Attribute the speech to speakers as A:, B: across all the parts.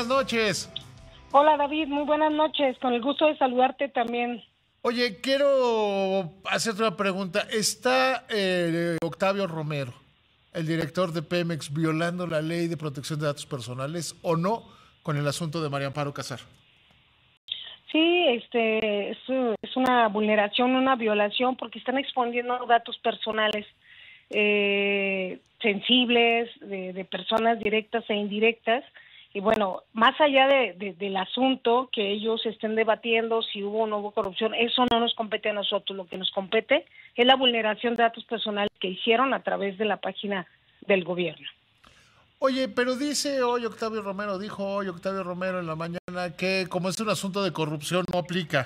A: buenas noches.
B: Hola David, muy buenas noches, con el gusto de saludarte también.
A: Oye, quiero hacerte una pregunta. ¿Está Octavio Romero, el director de Pemex, violando la ley de protección de datos personales o no con el asunto de María Amparo Casar?
B: Sí, es una vulneración, una violación, porque están exponiendo datos personales sensibles de personas directas e indirectas. Y bueno, más allá del asunto que ellos estén debatiendo, si hubo o no hubo corrupción, eso no nos compete a nosotros. Lo que nos compete es la vulneración de datos personales que hicieron a través de la página del gobierno.
A: Oye, pero dijo hoy Octavio Romero en la mañana que como es un asunto de corrupción no aplica.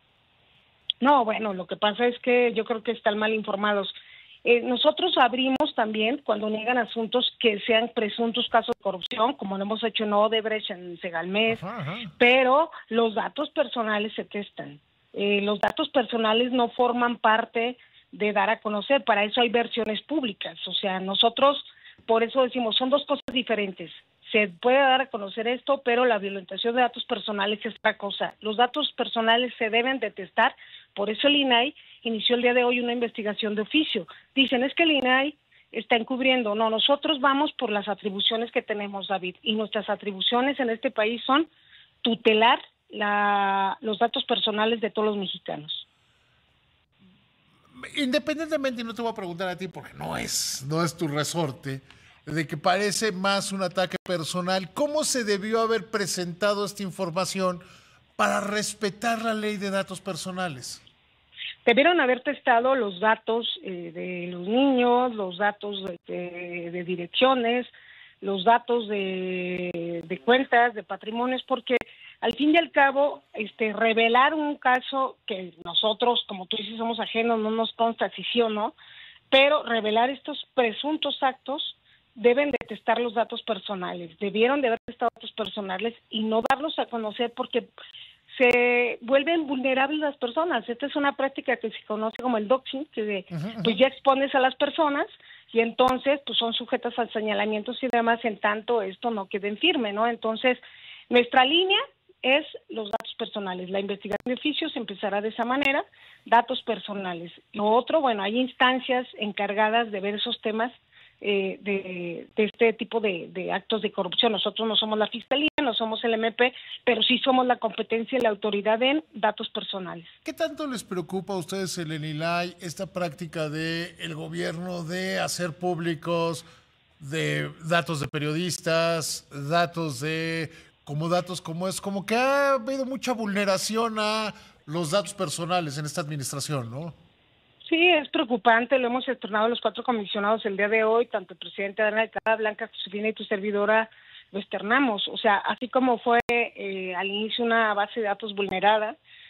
B: No, bueno, lo que pasa es que yo creo que están mal informados. Nosotros abrimos también cuando niegan asuntos que sean presuntos casos de corrupción, como lo hemos hecho en Odebrecht, en Segalmex, pero los datos personales se testan. Los datos personales no forman parte de dar a conocer, para eso hay versiones públicas. O sea, nosotros, por eso decimos, son dos cosas diferentes. Se puede dar a conocer esto, pero la violentación de datos personales es otra cosa. Los datos personales se deben de testar, por eso el INAI inició el día de hoy una investigación de oficio. Dicen, es que el INAI está encubriendo. No, nosotros vamos por las atribuciones que tenemos, David, y nuestras atribuciones en este país son tutelar los datos personales de todos los mexicanos.
A: Independientemente, y no te voy a preguntar a ti porque no es tu resorte, de que parece más un ataque personal, ¿cómo se debió haber presentado esta información para respetar la ley de datos personales?
B: Debieron haber testado los datos de los niños, los datos de direcciones, los datos de cuentas, de patrimonios, porque al fin y al cabo, revelar un caso que nosotros, como tú dices, somos ajenos, no nos consta si sí o no, pero revelar estos presuntos actos deben de testar los datos personales, debieron de haber testado datos personales y no darlos a conocer porque se vuelven vulnerables las personas. Esta es una práctica que se conoce como el doxing, que pues ya expones a las personas y entonces pues son sujetas a señalamientos y demás en tanto esto no quede en firme, ¿no? Entonces, nuestra línea es los datos personales. La investigación de oficios empezará de esa manera, datos personales. Lo otro, bueno, hay instancias encargadas de ver esos temas de este tipo de actos de corrupción. Nosotros no somos la Fiscalía, no somos el MP, pero sí somos la competencia y la autoridad en datos personales.
A: ¿Qué tanto les preocupa a ustedes en el INAI esta práctica del gobierno de hacer públicos de datos de periodistas, datos como que ha habido mucha vulneración a los datos personales en esta administración, ¿no?
B: Sí, es preocupante, lo hemos externado a los 4 comisionados el día de hoy, tanto el presidente Adrián Alcalá, Blanca Josefina y tu servidora lo externamos. O sea, así como fue al inicio una base de datos vulnerada,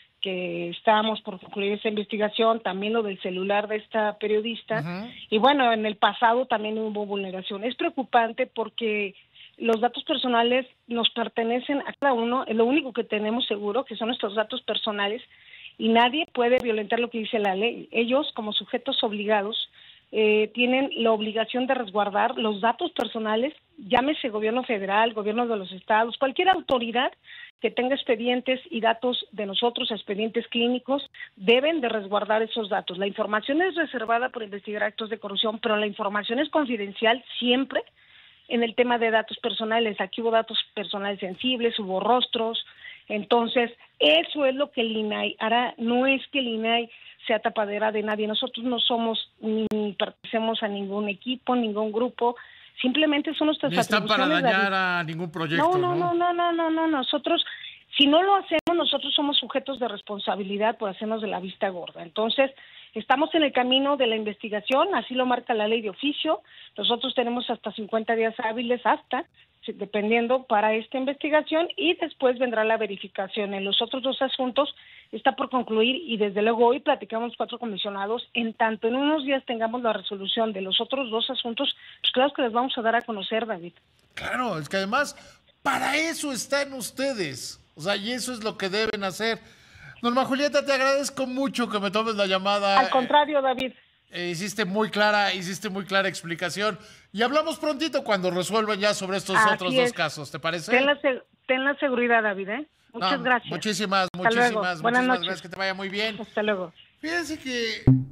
B: que estábamos por concluir esa investigación, también lo del celular de esta periodista, y bueno, en el pasado también hubo vulneración. Es preocupante porque los datos personales nos pertenecen a cada uno, es lo único que tenemos seguro, que son nuestros datos personales, y nadie puede violentar lo que dice la ley. Ellos, como sujetos obligados, tienen la obligación de resguardar los datos personales, llámese gobierno federal, gobierno de los estados, cualquier autoridad que tenga expedientes y datos de nosotros, expedientes clínicos, deben de resguardar esos datos. La información es reservada por investigar actos de corrupción, pero la información es confidencial siempre en el tema de datos personales. Aquí hubo datos personales sensibles, hubo rostros. Entonces, eso es lo que el INAI hará. No es que el INAI sea tapadera de nadie. Nosotros no somos ni pertenecemos a ningún equipo, ningún grupo. Simplemente son nuestras atribuciones.
A: Ni están para dañar a ningún proyecto, ¿no?
B: No. Nosotros, si no lo hacemos, nosotros somos sujetos de responsabilidad por hacernos de la vista gorda. Entonces, estamos en el camino de la investigación, así lo marca la ley de oficio. Nosotros tenemos hasta 50 días hábiles, dependiendo, para esta investigación, y después vendrá la verificación. En los otros 2 asuntos está por concluir y desde luego hoy platicamos 4 comisionados. En tanto en unos días tengamos la resolución de los otros 2 asuntos, pues claro que les vamos a dar a conocer, David.
A: Claro, es que además para eso están ustedes, o sea, y eso es lo que deben hacer. Norma Julieta, te agradezco mucho que me tomes la llamada.
B: Al contrario, David.
A: Hiciste muy clara explicación. Y hablamos prontito cuando resuelvan ya sobre estos otros 2 casos, ¿te parece?
B: ten la seguridad, David, ¿eh? Muchas gracias.
A: Muchísimas
B: Buenas noches.
A: gracias, que te vaya muy bien.
B: Hasta luego.
A: Fíjense que